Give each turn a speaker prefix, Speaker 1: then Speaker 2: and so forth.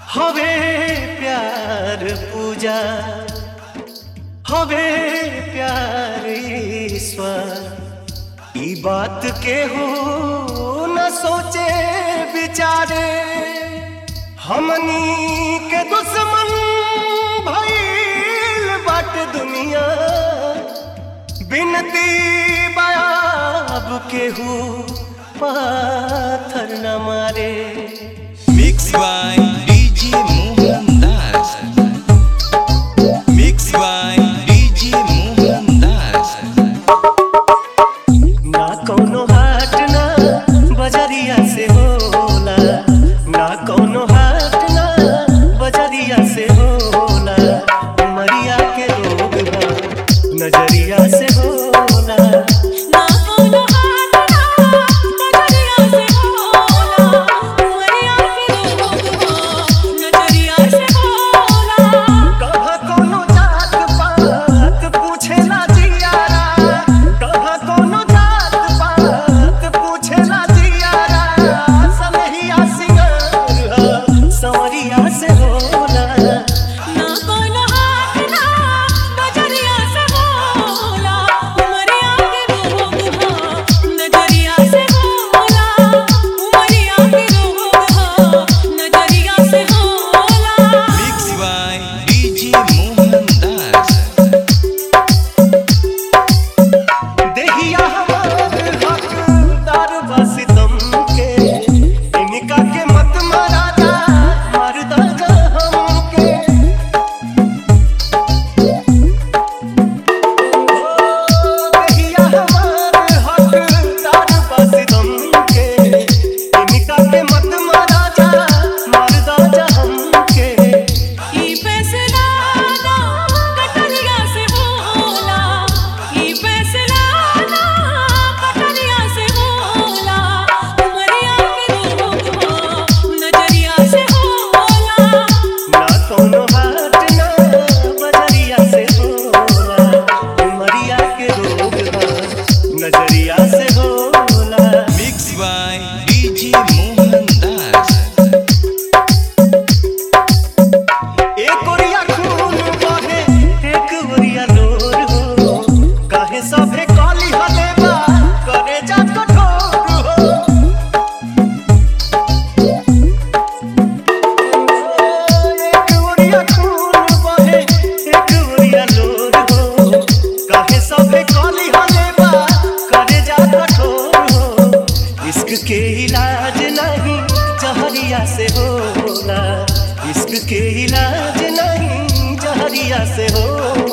Speaker 1: हवे प्यार पूजा, हवे प्यार ईश्वर। ई बात के हो न सोचे विचारे, हमनी के दुश्मन भइल बाटे दुनिया। बिनती बाब केहू पाथर न मारे।
Speaker 2: Mixed by DJ Mohan Das. Mixed by DJ Mohan Das.
Speaker 1: ना कौनो हाट ना बजरिया से होला, ना कौनो हाट ना बजरिया से होला। मरिया के रोग बा नजरिया से होला।
Speaker 3: ना कौनो हाट ना बजरिया से होला, मरिया के रोग बा नजरिया से होला।
Speaker 1: कहाँ कौनो जात पात पूछेला जियारा, कहाँ कौनो जात पात पूछेला जियारा। सनहिया सिंगार संवरिया से होला।
Speaker 3: ना कौनो हाट ना बजरिया से होला, मरिया के रोग बा नजरिया से होला। मरिया के रोग बा नजरिया से होला।
Speaker 2: Mixed by DJ Mohan Das.
Speaker 1: देहिया हमार हकदार बा सितम के, इनका के मत मारा जा मरदा जा हमके। देहिया हमार हकदार बा सितम के, इनका के मत मारा जा मरदा जा हमके।
Speaker 3: ई फैसला ना कटरिया से होला, ई फैसला ना कटरिया से होला। मरिया के रोग बा नजरिया से होला।
Speaker 1: ना कौनो हाट ना बजरिया से होला, उमरिया के रोग बा नजरिया से होला।
Speaker 2: Mixed by DJ Mohan Das.
Speaker 1: एक ओरिया खून बहे एक ओरिया लोर हो, काहे सभे काली हलेबा करे जा कठोर हो। एक ओरिया खून बहे एक ओरिया लोर हो, काहे सभे काली हलेबा करे जा कठोर हो। इश्क के इलाज नहीं जहरिया से होला, इश्क के इलाज नहीं जहरिया से होला।